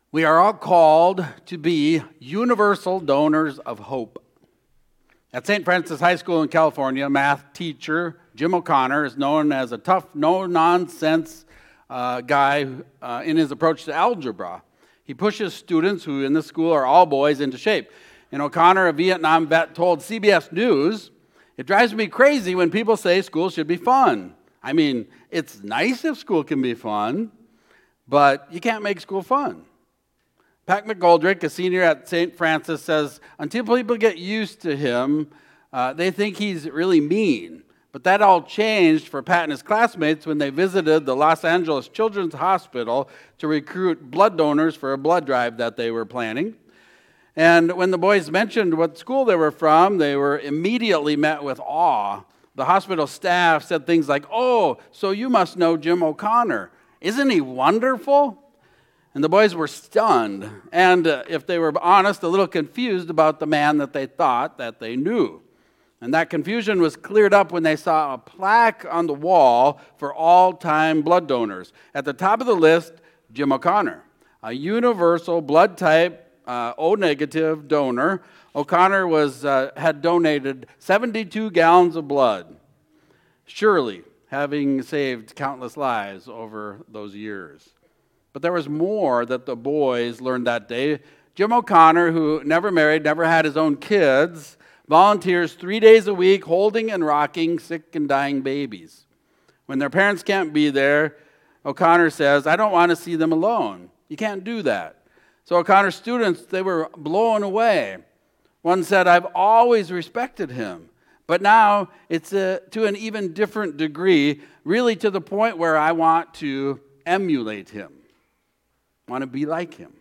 We are all called to be universal donors of hope. At St. Francis High School in California, math teacher Jim O'Connor is known as a tough, no-nonsense guy in his approach to algebra. He pushes students, who in this school are all boys, into shape. And O'Connor, a Vietnam vet, told CBS News, "It drives me crazy when people say school should be fun. I mean, it's nice if school can be fun, but you can't make school fun." Pat McGoldrick, a senior at St. Francis, says, until people get used to him, they think he's really mean. But that all changed for Pat and his classmates when they visited the Los Angeles Children's Hospital to recruit blood donors for a blood drive that they were planning. And when the boys mentioned what school they were from, they were immediately met with awe. The hospital staff said things like, "Oh, so you must know Jim O'Connor. Isn't he wonderful?" And the boys were stunned, and if they were honest, a little confused about the man that they thought that they knew. And that confusion was cleared up when they saw a plaque on the wall for all-time blood donors. At the top of the list, Jim O'Connor, a universal blood type O-negative donor. O'Connor had donated 72 gallons of blood, surely having saved countless lives over those years. But there was more that the boys learned that day. Jim O'Connor, who never married, never had his own kids, volunteers 3 days a week holding and rocking sick and dying babies. When their parents can't be there, O'Connor says, "I don't want to see them alone." You can't do that. So O'Connor's students, they were blown away. One said, "I've always respected him, but now it's to an even different degree, really to the point where I want to emulate him. Want to be like him."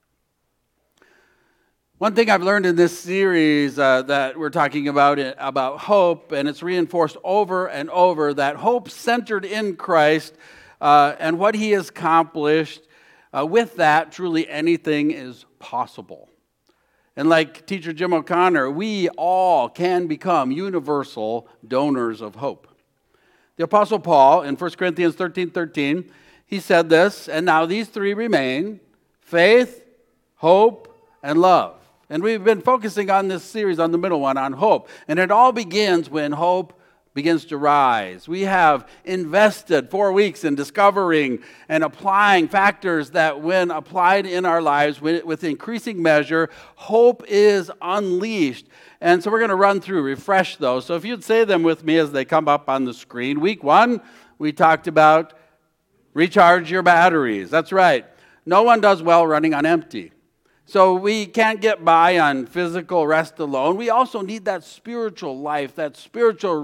One thing I've learned in this series that we're talking about hope, and it's reinforced over and over, that hope centered in Christ and what he has accomplished, with that, truly anything is possible. And like teacher Jim O'Connor, we all can become universal donors of hope. The Apostle Paul, in 1 Corinthians 13:13, he said this, "And now these three remain, faith, hope, and love." And we've been focusing on this series, on the middle one, on hope. And it all begins when hope begins to rise. We have invested 4 weeks in discovering and applying factors that, when applied in our lives with increasing measure, hope is unleashed. And so we're going to run through, refresh those. So if you'd say them with me as they come up on the screen. Week 1, we talked about recharge your batteries. That's right. No one does well running on empty. So we can't get by on physical rest alone. We also need that spiritual life, that spiritual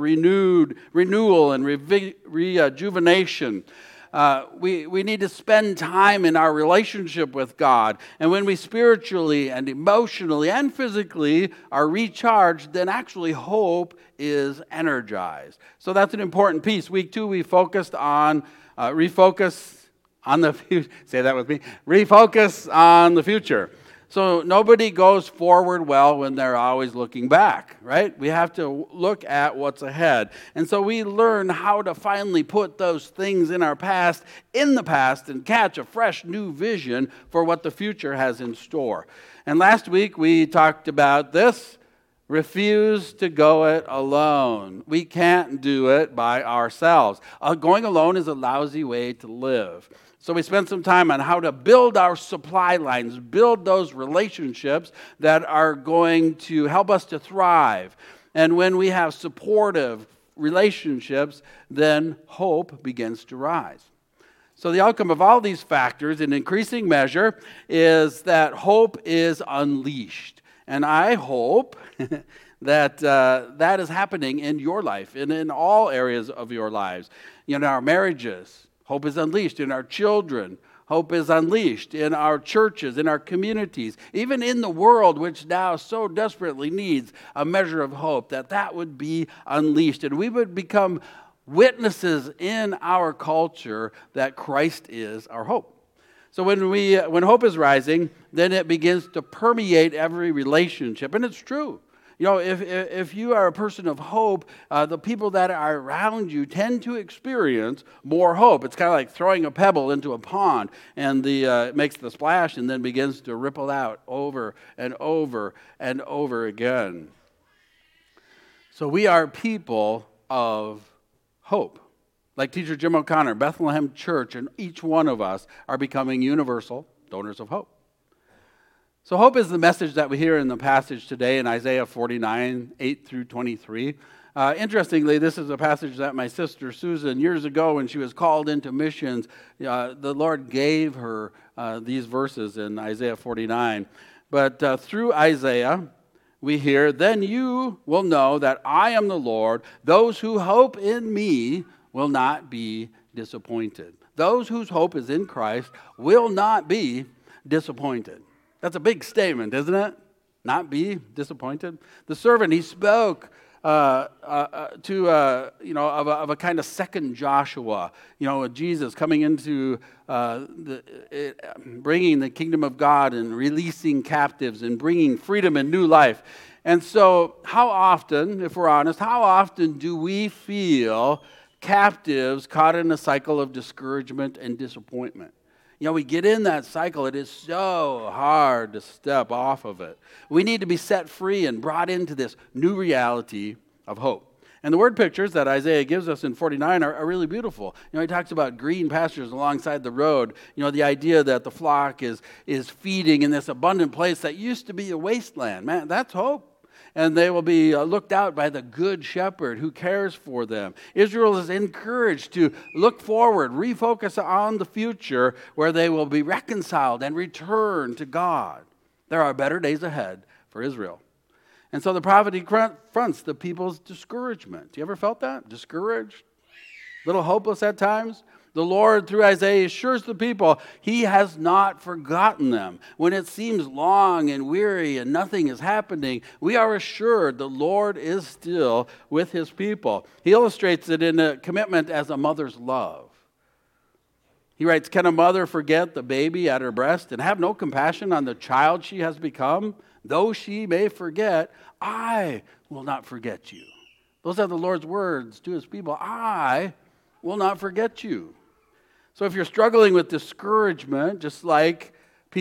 renewal and rejuvenation. We need to spend time in our relationship with God. And when we spiritually and emotionally and physically are recharged, then actually hope is energized. So that's an important piece. Week 2, we focused on refocus on the future. Say that with me. Refocus on the future. So nobody goes forward well when they're always looking back, right? We have to look at what's ahead. And so we learn how to finally put those things in our past in the past and catch a fresh new vision for what the future has in store. And last week we talked about this. Refuse to go it alone. We can't do it by ourselves. Going alone is a lousy way to live. So we spent some time on how to build our supply lines, build those relationships that are going to help us to thrive. And when we have supportive relationships, then hope begins to rise. So the outcome of all these factors in increasing measure is that hope is unleashed. And I hope that that is happening in your life and in all areas of your lives. In our marriages, hope is unleashed. In our children, hope is unleashed. In our churches, in our communities, even in the world, which now so desperately needs a measure of hope, that would be unleashed. And we would become witnesses in our culture that Christ is our hope. So when hope is rising, then it begins to permeate every relationship. And it's true. You know, if you are a person of hope, the people that are around you tend to experience more hope. It's kind of like throwing a pebble into a pond, and it makes the splash and then begins to ripple out over and over and over again. So we are people of hope. Like teacher Jim O'Connor, Bethlehem Church, and each one of us are becoming universal donors of hope. So hope is the message that we hear in the passage today in Isaiah 49, 8 through 23. Interestingly, this is a passage that my sister Susan, years ago when she was called into missions, the Lord gave her these verses in Isaiah 49. But through Isaiah, we hear, "Then you will know that I am the Lord. Those who hope in me will not be disappointed." Those whose hope is in Christ will not be disappointed. That's a big statement, isn't it? Not be disappointed. The servant, he spoke of a kind of second Joshua. You know, Jesus coming into bringing the kingdom of God and releasing captives and bringing freedom and new life. And so, how often, if we're honest, how often do we feel captives caught in a cycle of discouragement and disappointment? You know, we get in that cycle. It is so hard to step off of it. We need to be set free and brought into this new reality of hope. And the word pictures that Isaiah gives us in 49 are really beautiful. You know, he talks about green pastures alongside the road. You know, the idea that the flock is feeding in this abundant place that used to be a wasteland. Man, that's hope. And they will be looked out by the good shepherd who cares for them. Israel is encouraged to look forward, refocus on the future where they will be reconciled and return to God. There are better days ahead for Israel. And so the prophet confronts the people's discouragement. You ever felt that? Discouraged? A little hopeless at times? The Lord, through Isaiah, assures the people he has not forgotten them. When it seems long and weary and nothing is happening, we are assured the Lord is still with his people. He illustrates it in a commitment as a mother's love. He writes, "Can a mother forget the baby at her breast and have no compassion on the child she has become? Though she may forget, I will not forget you." Those are the Lord's words to his people. I will not forget you. So if you're struggling with discouragement, just like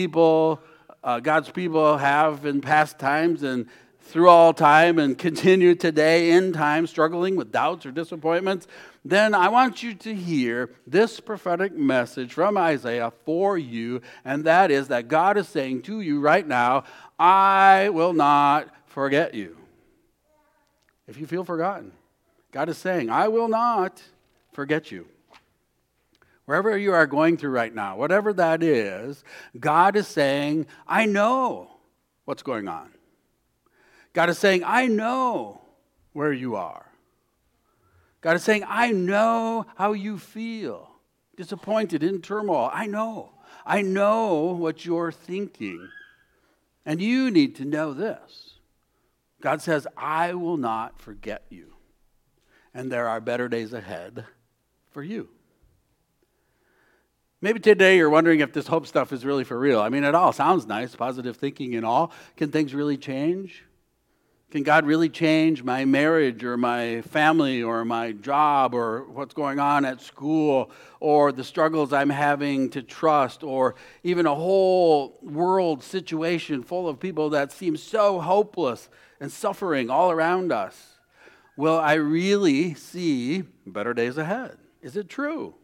God's people have in past times and through all time and continue today in time, struggling with doubts or disappointments, then I want you to hear this prophetic message from Isaiah for you, and that is that God is saying to you right now, I will not forget you. If you feel forgotten, God is saying, I will not forget you. Wherever you are going through right now, whatever that is, God is saying, I know what's going on. God is saying, I know where you are. God is saying, I know how you feel, disappointed, in turmoil. I know what you're thinking. And you need to know this. God says, I will not forget you. And there are better days ahead for you. Maybe today you're wondering if this hope stuff is really for real. I mean, it all sounds nice, positive thinking and all. Can things really change? Can God really change my marriage or my family or my job or what's going on at school or the struggles I'm having to trust or even a whole world situation full of people that seem so hopeless and suffering all around us? Will I really see better days ahead? Is it true?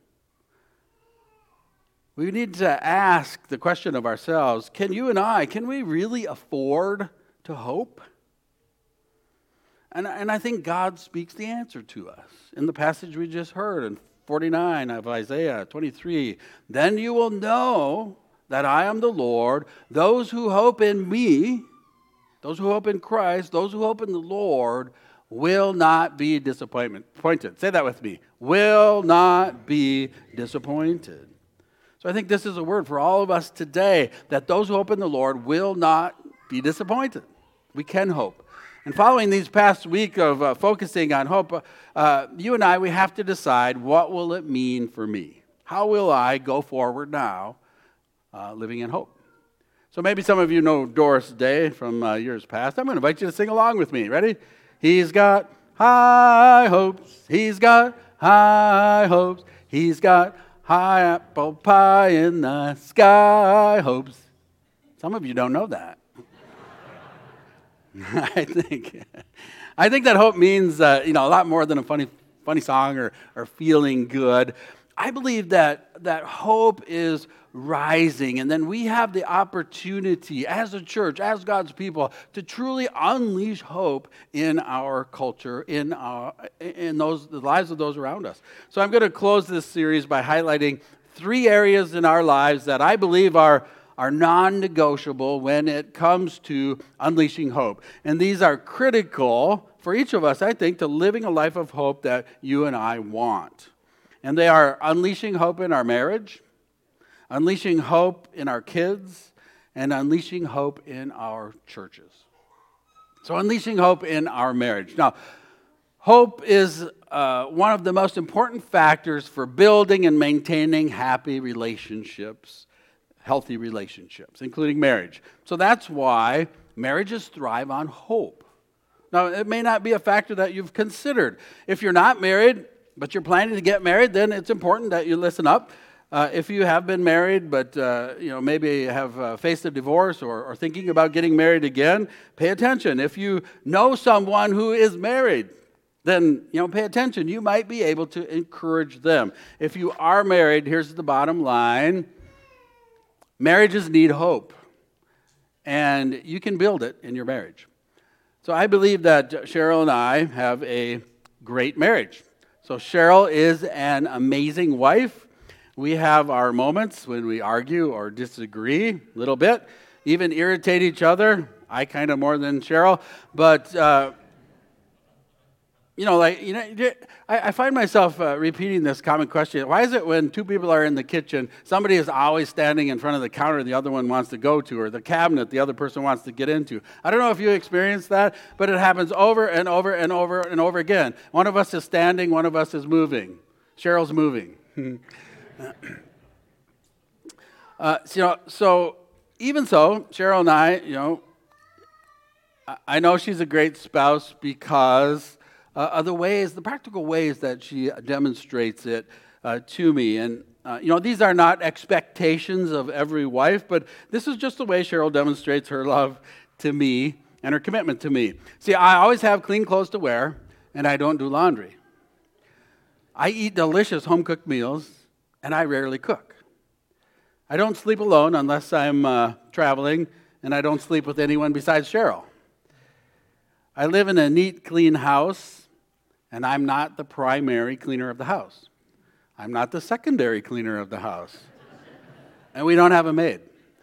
We need to ask the question of ourselves, can we really afford to hope? And I think God speaks the answer to us. In the passage we just heard in 49 of Isaiah 23, then you will know that I am the Lord. Those who hope in me, those who hope in Christ, those who hope in the Lord will not be disappointed. Say that with me. Will not be disappointed. So I think this is a word for all of us today, that those who hope in the Lord will not be disappointed. We can hope. And following these past week of focusing on hope, you and I, we have to decide, what will it mean for me? How will I go forward now living in hope? So maybe some of you know Doris Day from years past. I'm going to invite you to sing along with me. Ready? He's got high hopes. He's got high hopes. He's got high apple pie in the sky hopes. Some of you don't know that. I think that hope means a lot more than a funny song or feeling good. I believe that hope is rising, and then we have the opportunity as a church, as God's people, to truly unleash hope in our culture, in the lives of those around us. So I'm going to close this series by highlighting 3 areas in our lives that I believe are non-negotiable when it comes to unleashing hope. And these are critical for each of us, I think, to living a life of hope that you and I want. And they are unleashing hope in our marriage, unleashing hope in our kids, and unleashing hope in our churches. So unleashing hope in our marriage. Now, hope is one of the most important factors for building and maintaining happy relationships, healthy relationships, including marriage. So that's why marriages thrive on hope. Now, it may not be a factor that you've considered. If you're not married, but you're planning to get married, then it's important that you listen up. If you have been married, but maybe have faced a divorce or thinking about getting married again, pay attention. If you know someone who is married, then pay attention. You might be able to encourage them. If you are married, here's the bottom line: marriages need hope, and you can build it in your marriage. So I believe that Cheryl and I have a great marriage. So Cheryl is an amazing wife. We have our moments when we argue or disagree a little bit, even irritate each other. I kind of more than Cheryl, but I find myself repeating this common question. Why is it when 2 people are in the kitchen, somebody is always standing in front of the counter the other one wants to go to, or the cabinet the other person wants to get into? I don't know if you experience that, but it happens over and over and over and over again. One of us is standing, one of us is moving. Cheryl's moving. So even so, Cheryl and I know she's a great spouse because of the practical ways that she demonstrates it to me. And, these are not expectations of every wife, but this is just the way Cheryl demonstrates her love to me and her commitment to me. See, I always have clean clothes to wear, and I don't do laundry. I eat delicious home-cooked meals, and I rarely cook. I don't sleep alone unless I'm traveling, and I don't sleep with anyone besides Cheryl. I live in a neat, clean house, and I'm not the primary cleaner of the house. I'm not the secondary cleaner of the house. And we don't have a maid.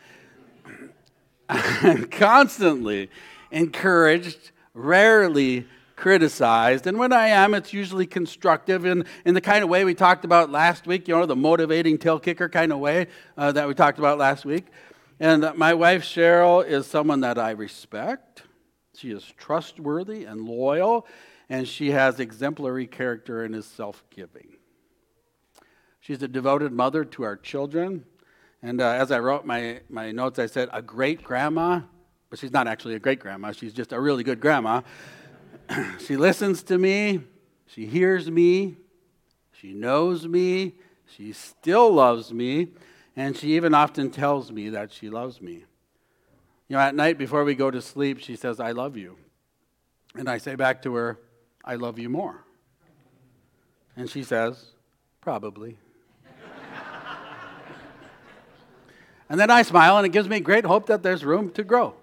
I'm constantly encouraged, rarely criticized, and when I am, it's usually constructive in the kind of way we talked about last week, the motivating tail kicker kind of way that we talked about last week. And my wife, Cheryl, is someone that I respect. She is trustworthy and loyal, and she has exemplary character and is self-giving. She's a devoted mother to our children. And as I wrote my notes, I said, a great grandma, but she's not actually a great grandma. She's just a really good grandma. She listens to me. She hears me. She knows me. She still loves me. And she even often tells me that she loves me. At night before we go to sleep, she says, I love you. And I say back to her, I love you more. And she says, probably. And then I smile, and it gives me great hope that there's room to grow.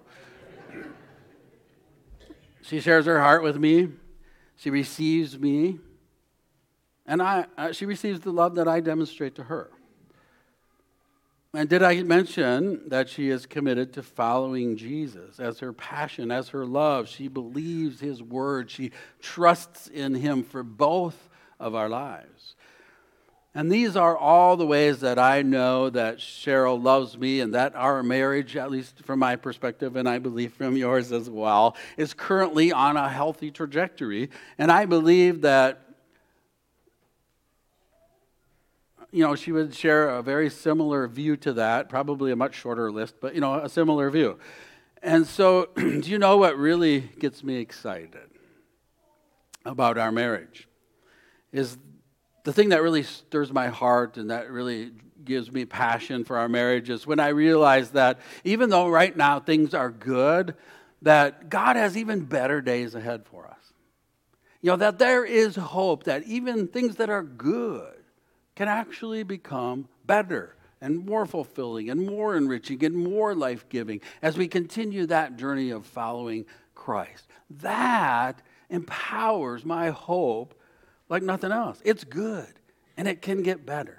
She shares her heart with me. She receives me. And she receives the love that I demonstrate to her. And did I mention that she is committed to following Jesus as her passion, as her love? She believes his word. She trusts in him for both of our lives. And these are all the ways that I know that Cheryl loves me and that our marriage, at least from my perspective, and I believe from yours as well, is currently on a healthy trajectory. And I believe that she would share a very similar view to that, probably a much shorter list, but, a similar view. And so, do you know what really gets me excited about our marriage? Is the thing that really stirs my heart and that really gives me passion for our marriage is when I realize that even though right now things are good, that God has even better days ahead for us. That there is hope that even things that are good can actually become better and more fulfilling and more enriching and more life-giving as we continue that journey of following Christ. That empowers my hope like nothing else. It's good, and it can get better.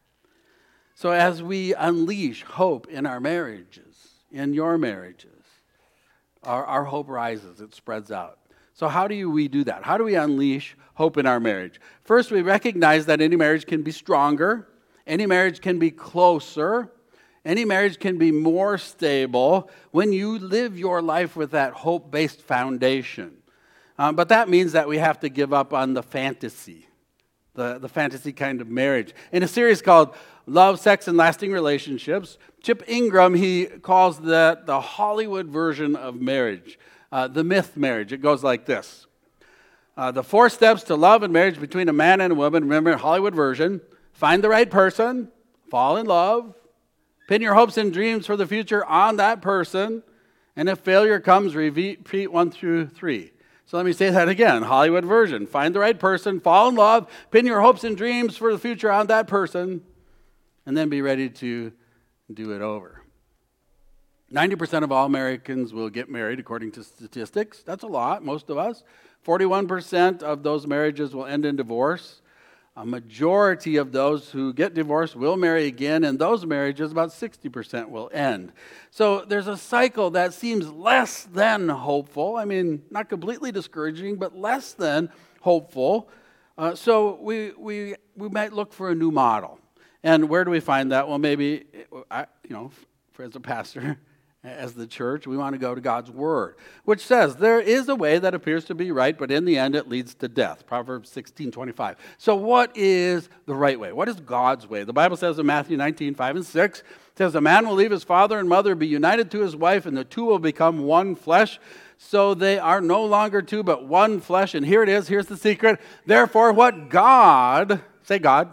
So as we unleash hope in our marriages, in your marriages, our hope rises, it spreads out. So how do we do that? How do we unleash hope in our marriage? First, we recognize that any marriage can be stronger. Any marriage can be closer. Any marriage can be more stable when you live your life with that hope-based foundation. But that means that we have to give up on the fantasy, the fantasy kind of marriage. In a series called Love, Sex, and Lasting Relationships, Chip Ingram, he calls that the Hollywood version of marriage, the myth marriage. It goes like this. The 4 steps to love and marriage between a man and a woman, remember, Hollywood version. Find the right person, fall in love, pin your hopes and dreams for the future on that person, and if failure comes, repeat 1 through 3. So let me say that again, Hollywood version. Find the right person, fall in love, pin your hopes and dreams for the future on that person, and then be ready to do it over. 90% of all Americans will get married, according to statistics. That's a lot, most of us. 41% of those marriages will end in divorce. A majority of those who get divorced will marry again, and those marriages, about 60% will end. So there's a cycle that seems less than hopeful. I mean, not completely discouraging, but less than hopeful. So we might look for a new model. And where do we find that? Well, maybe, as a pastor, as the church, we want to go to God's Word, which says there is a way that appears to be right, but in the end it leads to death. Proverbs 16:25. So what is the right way? What is God's way? The Bible says in Matthew 19:5-6, it says, a man will leave his father and mother, be united to his wife, and the two will become one flesh. So they are no longer two, but one flesh. And here it is. Here's the secret. Therefore, what God, say God.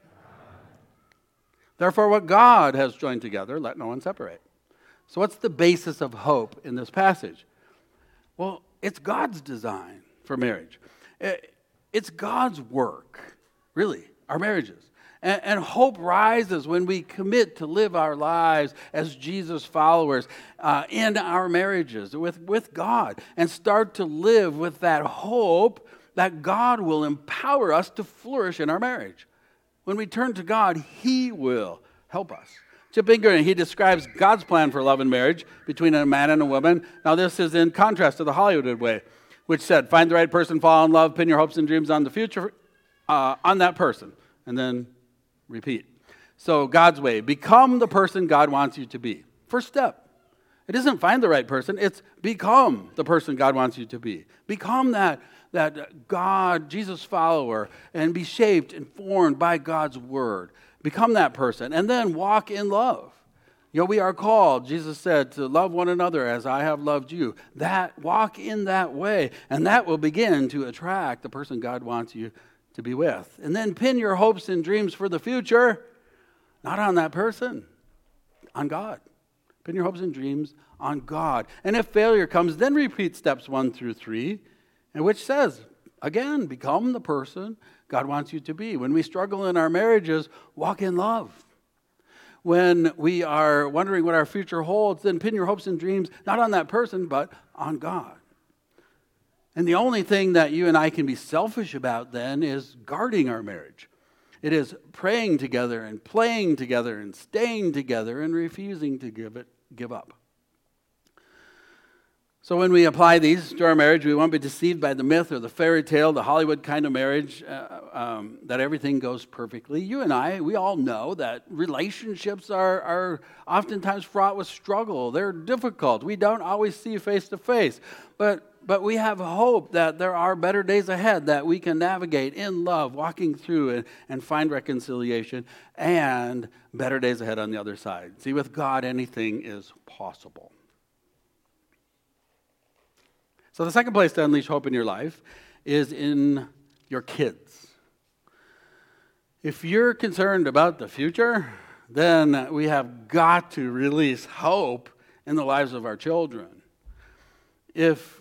Therefore, what God has joined together, let no one separate. So what's the basis of hope in this passage? Well, it's God's design for marriage. It's God's work, really, our marriages. And hope rises when we commit to live our lives as Jesus followers in our marriages with God and start to live with that hope that God will empower us to flourish in our marriage. When we turn to God, He will help us. Chip Ingram, he describes God's plan for love and marriage between a man and a woman. Now, this is in contrast to the Hollywood way, which said, find the right person, fall in love, pin your hopes and dreams on the future, on that person, and then repeat. So, God's way, become the person God wants you to be. First step. It isn't find the right person, it's become the person God wants you to be. Become that God, Jesus follower, and be shaped and formed by God's Word. Become that person, and then walk in love. We are called, Jesus said, to love one another as I have loved you. Walk in that way, and that will begin to attract the person God wants you to be with. And then pin your hopes and dreams for the future, not on that person, on God. Pin your hopes and dreams on God. And if failure comes, then repeat steps 1 through 3, and which says, again, become the person God wants you to be. When we struggle in our marriages, walk in love. When we are wondering what our future holds, then pin your hopes and dreams not on that person, but on God. And the only thing that you and I can be selfish about then is guarding our marriage. It is praying together and playing together and staying together and refusing to give up. So when we apply these to our marriage, we won't be deceived by the myth or the fairy tale, the Hollywood kind of marriage, that everything goes perfectly. You and I, we all know that relationships are oftentimes fraught with struggle. They're difficult. We don't always see face to face. But But we have hope that there are better days ahead that we can navigate in love, walking through and find reconciliation, and better days ahead on the other side. See, with God, anything is possible. So the second place to unleash hope in your life is in your kids. If you're concerned about the future, then we have got to release hope in the lives of our children. If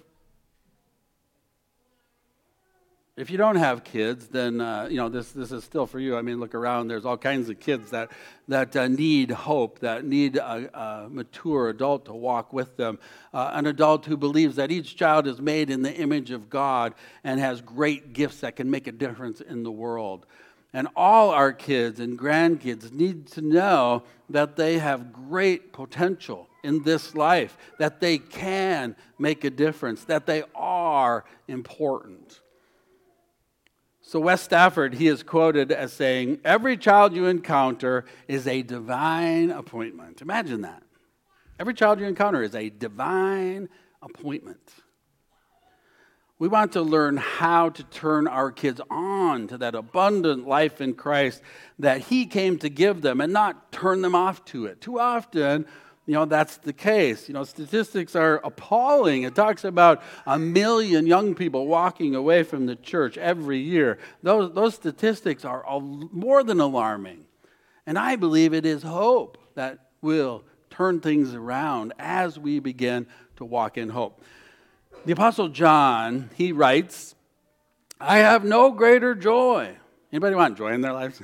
you don't have kids, then this is still for you. I mean, look around. There's all kinds of kids that need hope, that need a mature adult to walk with them, an adult who believes that each child is made in the image of God and has great gifts that can make a difference in the world. And all our kids and grandkids need to know that they have great potential in this life, that they can make a difference, that they are important. So Wes Stafford, he is quoted as saying, "Every child you encounter is a divine appointment." Imagine that. Every child you encounter is a divine appointment. We want to learn how to turn our kids on to that abundant life in Christ that He came to give them and not turn them off to it. Too often, that's the case. Statistics are appalling. It talks about 1 million young people walking away from the church every year. Those statistics are more than alarming. And I believe it is hope that will turn things around as we begin to walk in hope. The Apostle John, he writes, "I have no greater joy." Anybody want joy in their lives?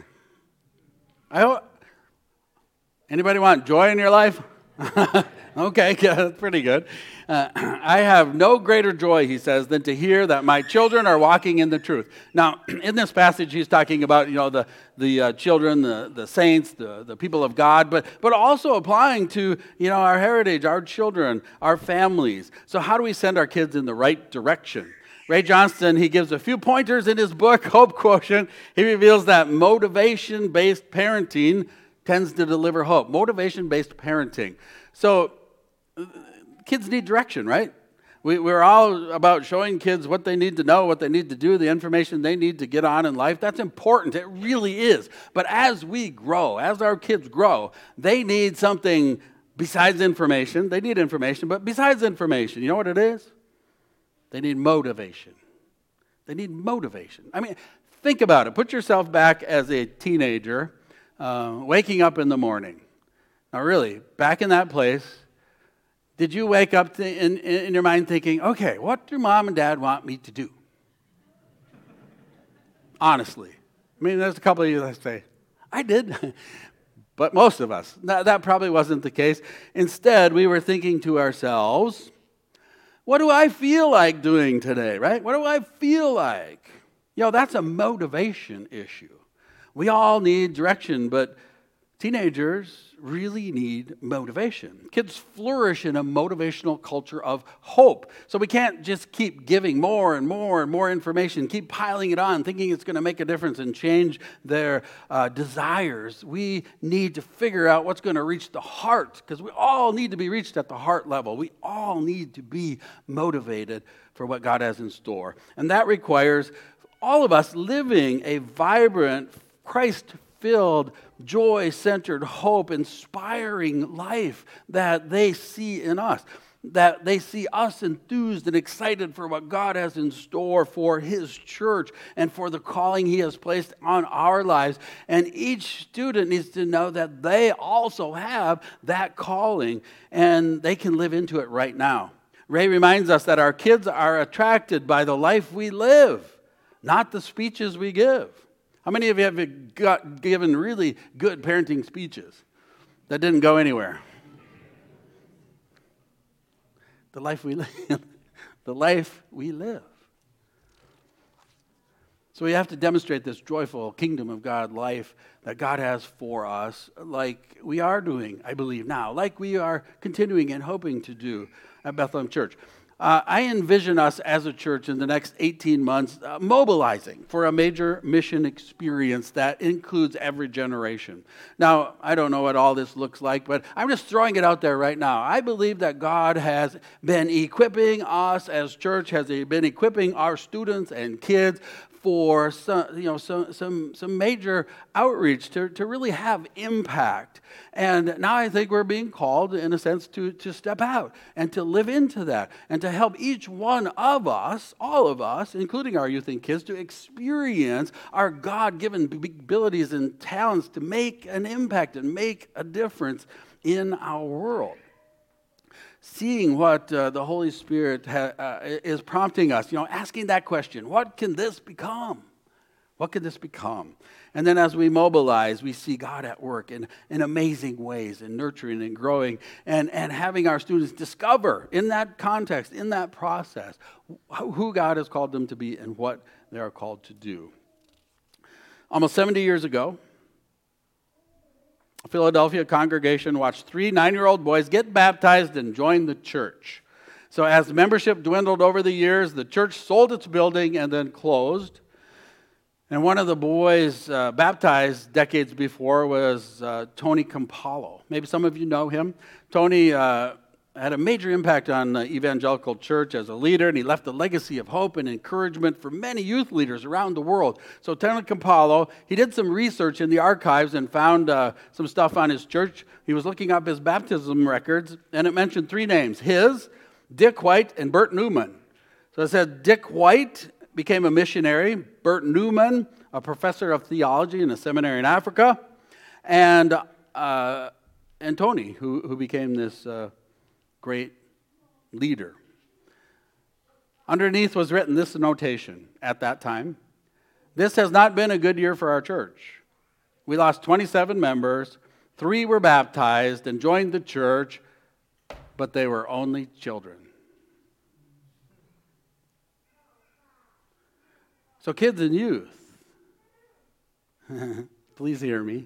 Anybody want joy in your life? Okay, yeah, that's pretty good. "I have no greater joy," he says, "than to hear that my children are walking in the truth." Now, in this passage, he's talking about the children, the saints, the people of God, but also applying to our heritage, our children, our families. So, how do we send our kids in the right direction? Ray Johnston, he gives a few pointers in his book, Hope Quotient. He reveals that motivation-based parenting tends to deliver hope. Motivation-based parenting. So, kids need direction, right? We're all about showing kids what they need to know, what they need to do, the information they need to get on in life. That's important. It really is. But as we grow, as our kids grow, they need something besides information. They need information, but besides information, you know what it is? They need motivation. They need motivation. I mean, think about it. Put yourself back as a teenager, waking up in the morning. Now really, back in that place, did you wake up in your mind thinking, okay, what do mom and dad want me to do? Honestly. I mean, there's a couple of you that say, I did. But most of us, that probably wasn't the case. Instead, we were thinking to ourselves, what do I feel like doing today, right? What do I feel like? That's a motivation issue. We all need direction, but teenagers really need motivation. Kids flourish in a motivational culture of hope. So we can't just keep giving more and more and more information, keep piling it on, thinking it's going to make a difference and change their desires. We need to figure out what's going to reach the heart, because we all need to be reached at the heart level. We all need to be motivated for what God has in store. And that requires all of us living a vibrant, Christ-filled, joy-centered, hope-inspiring life that they see in us, that they see us enthused and excited for what God has in store for His church and for the calling He has placed on our lives. And each student needs to know that they also have that calling and they can live into it right now. Ray reminds us that our kids are attracted by the life we live, not the speeches we give. How many of you have given really good parenting speeches that didn't go anywhere? The life we live. The life we live. So we have to demonstrate this joyful kingdom of God life that God has for us, like we are doing, I believe now, like we are continuing and hoping to do at Bethlehem Church. I envision us as a church in the next 18 months mobilizing for a major mission experience that includes every generation. Now, I don't know what all this looks like, but I'm just throwing it out there right now. I believe that God has been equipping us as church, has been equipping our students and kids for some major outreach to really have impact. And now I think we're being called, in a sense, to step out and to live into that and to help each one of us, all of us, including our youth and kids, to experience our God-given abilities and talents to make an impact and make a difference in our world. Seeing what the Holy Spirit is prompting us, asking that question, what can this become? What can this become? And then as we mobilize, we see God at work in amazing ways, in nurturing and growing, and having our students discover in that context, in that process, who God has called them to be and what they are called to do. Almost 70 years ago, a Philadelphia congregation watched 3 9-year-old boys get baptized and join the church. So as membership dwindled over the years, the church sold its building and then closed. And one of the boys baptized decades before was Tony Campolo. Maybe some of you know him. Tony had a major impact on the evangelical church as a leader, and he left a legacy of hope and encouragement for many youth leaders around the world. So Tony Campolo, he did some research in the archives and found some stuff on his church. He was looking up his baptism records, and it mentioned 3 names: his, Dick White, and Bert Newman. So it said Dick White became a missionary, Bert Newman, a professor of theology in a seminary in Africa, and Tony, who became this great leader. Underneath was written this notation at that time: this has not been a good year for our church. We lost 27 members, 3 were baptized and joined the church, but they were only children. So kids and youth, please hear me.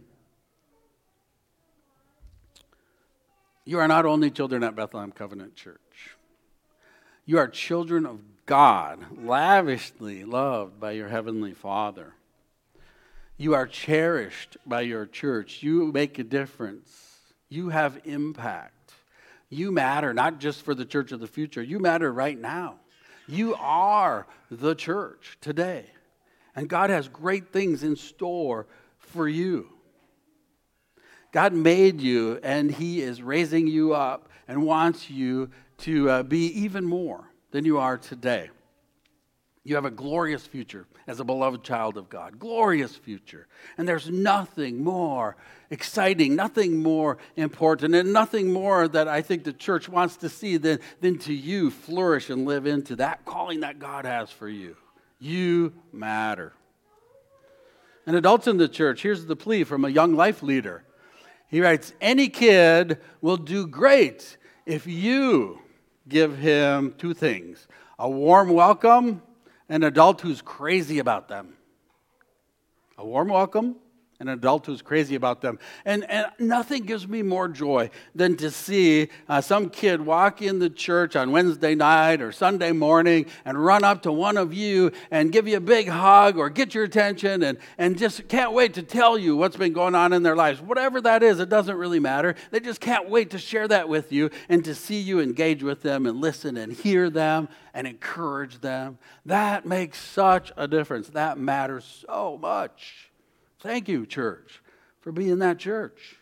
You are not only children at Bethlehem Covenant Church. You are children of God, lavishly loved by your Heavenly Father. You are cherished by your church. You make a difference. You have impact. You matter not just for the church of the future. You matter right now. You are the church today. And God has great things in store for you. God made you, and He is raising you up and wants you to be even more than you are today. You have a glorious future as a beloved child of God. Glorious future. And there's nothing more exciting, nothing more important, and nothing more that I think the church wants to see than to you flourish and live into that calling that God has for you. You matter. And adults in the church, here's the plea from a young life leader. He writes, any kid will do great if you give him 2 things: a warm welcome, an adult who's crazy about them. A warm welcome, an adult who's crazy about them. And nothing gives me more joy than to see some kid walk in the church on Wednesday night or Sunday morning and run up to one of you and give you a big hug or get your attention and just can't wait to tell you what's been going on in their lives. Whatever that is, it doesn't really matter. They just can't wait to share that with you and to see you engage with them and listen and hear them and encourage them. That makes such a difference. That matters so much. Thank you, church, for being that church.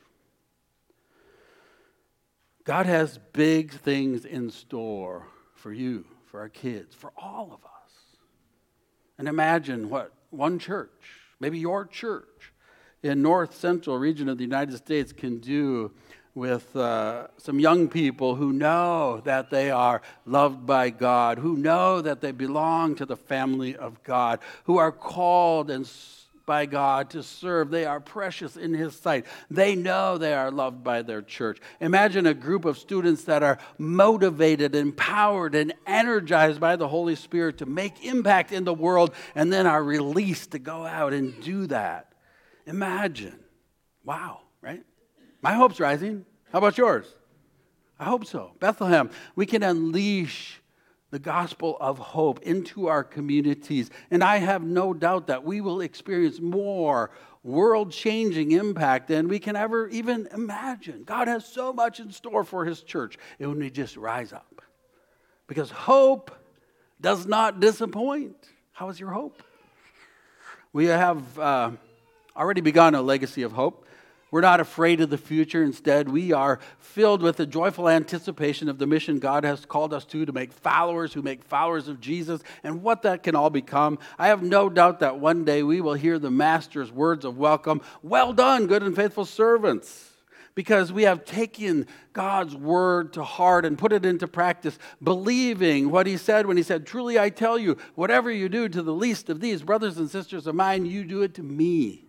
God has big things in store for you, for our kids, for all of us. And imagine what one church, maybe your church, in north central region of the United States can do with some young people who know that they are loved by God, who know that they belong to the family of God, who are called and by God to serve. They are precious in His sight. They know they are loved by their church. Imagine a group of students that are motivated, empowered, and energized by the Holy Spirit to make impact in the world and then are released to go out and do that. Imagine. Wow, right? My hope's rising. How about yours? I hope so. Bethlehem, we can unleash the gospel of hope into our communities. And I have no doubt that we will experience more world-changing impact than we can ever even imagine. God has so much in store for his church, and when we just rise up. Because hope does not disappoint. How is your hope? We have already begun a legacy of hope. We're not afraid of the future. Instead, we are filled with the joyful anticipation of the mission God has called us to make followers who make followers of Jesus, and what that can all become. I have no doubt that one day we will hear the Master's words of welcome, "Well done, good and faithful servants," because we have taken God's word to heart and put it into practice, believing what he said when he said, "Truly I tell you, whatever you do to the least of these brothers and sisters of mine, you do it to me."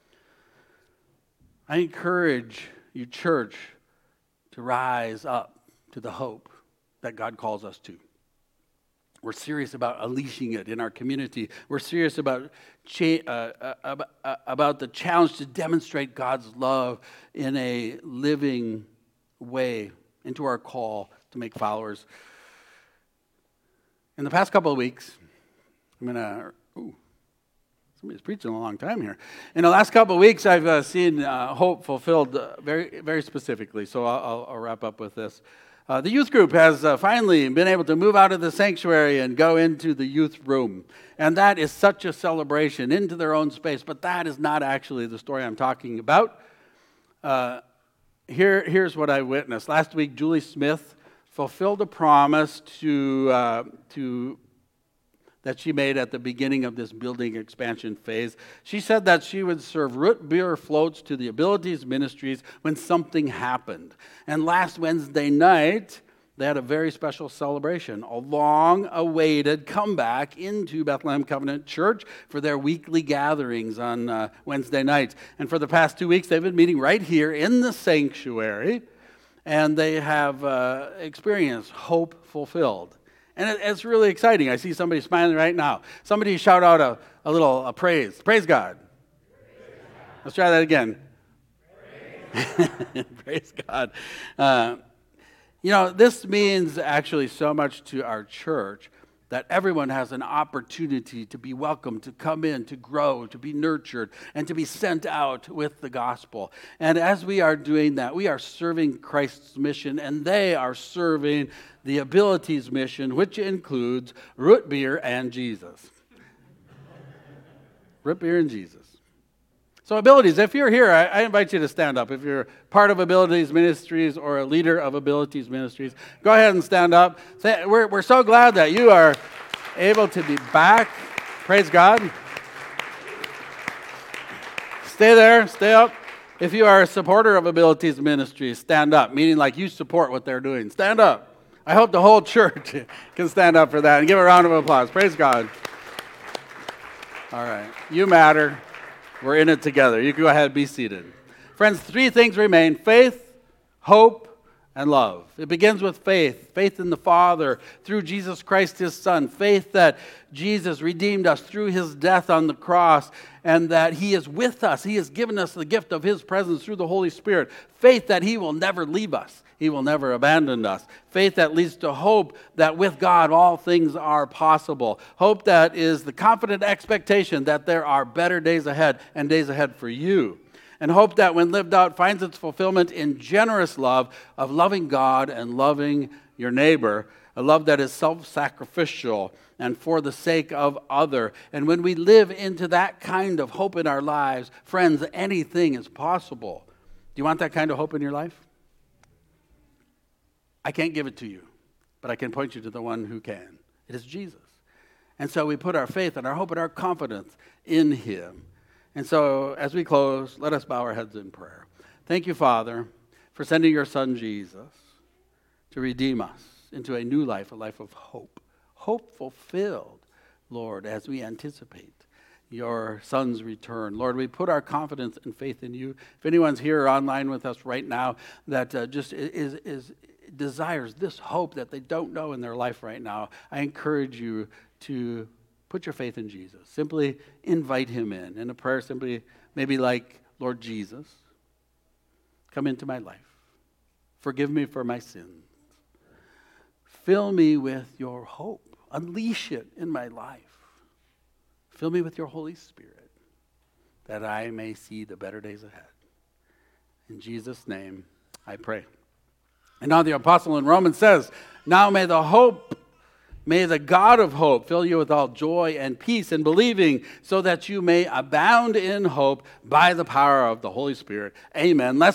I encourage you, church, to rise up to the hope that God calls us to. We're serious about unleashing it in our community. We're serious about the challenge to demonstrate God's love in a living way into our call to make followers. In the past couple of weeks, somebody's preaching a long time here. In the last couple of weeks, I've seen hope fulfilled very, very specifically. So I'll wrap up with this. The youth group has finally been able to move out of the sanctuary and go into the youth room. And that is such a celebration into their own space. But that is not actually the story I'm talking about. Here's what I witnessed. Last week, Julie Smith fulfilled a promise that she made at the beginning of this building expansion phase. She said that she would serve root beer floats to the Abilities Ministries when something happened. And last Wednesday night, they had a very special celebration, a long-awaited comeback into Bethlehem Covenant Church for their weekly gatherings on Wednesday nights. And for the past 2 weeks, they've been meeting right here in the sanctuary, and they have experienced hope fulfilled. And it's really exciting. I see somebody smiling right now. Somebody shout out a little praise. Praise God. Let's try that again. Praise God. This means actually so much to our church that everyone has an opportunity to be welcomed, to come in, to grow, to be nurtured, and to be sent out with the gospel. And as we are doing that, we are serving Christ's mission, and they are serving the Abilities mission, which includes root beer and Jesus. Root beer and Jesus. So Abilities, if you're here, I invite you to stand up. If you're part of Abilities Ministries or a leader of Abilities Ministries, go ahead and stand up. We're so glad that you are able to be back. Praise God. Stay there, stay up. If you are a supporter of Abilities Ministries, stand up, meaning like you support what they're doing. Stand up. I hope the whole church can stand up for that and give a round of applause. Praise God. All right. You matter. We're in it together. You can go ahead and be seated. Friends, 3 things remain: faith, hope, and love. It begins with faith. Faith in the Father through Jesus Christ, his Son. Faith that Jesus redeemed us through his death on the cross, and that he is with us. He has given us the gift of his presence through the Holy Spirit. Faith that he will never leave us. He will never abandon us. Faith that leads to hope that with God all things are possible. Hope that is the confident expectation that there are better days ahead and days ahead for you. And hope that when lived out finds its fulfillment in generous love of loving God and loving your neighbor. A love that is self-sacrificial and for the sake of other. And when we live into that kind of hope in our lives, friends, anything is possible. Do you want that kind of hope in your life? I can't give it to you, but I can point you to the one who can. It is Jesus. And so we put our faith and our hope and our confidence in him. And so as we close, let us bow our heads in prayer. Thank you, Father, for sending your Son, Jesus, to redeem us into a new life, a life of hope. Hope fulfilled, Lord, as we anticipate your Son's return. Lord, we put our confidence and faith in you. If anyone's here or online with us right now that desires this hope that they don't know in their life right now, I encourage you to put your faith in Jesus. Simply invite him in. And a prayer simply maybe like, Lord Jesus, come into my life. Forgive me for my sins. fill me with your hope. Unleash it in my life. Fill me with your Holy Spirit, that I may see the better days ahead. In Jesus' name, I pray. And now the apostle in Romans says, now may the God of hope fill you with all joy and peace in believing, so that you may abound in hope by the power of the Holy Spirit. Amen. Let's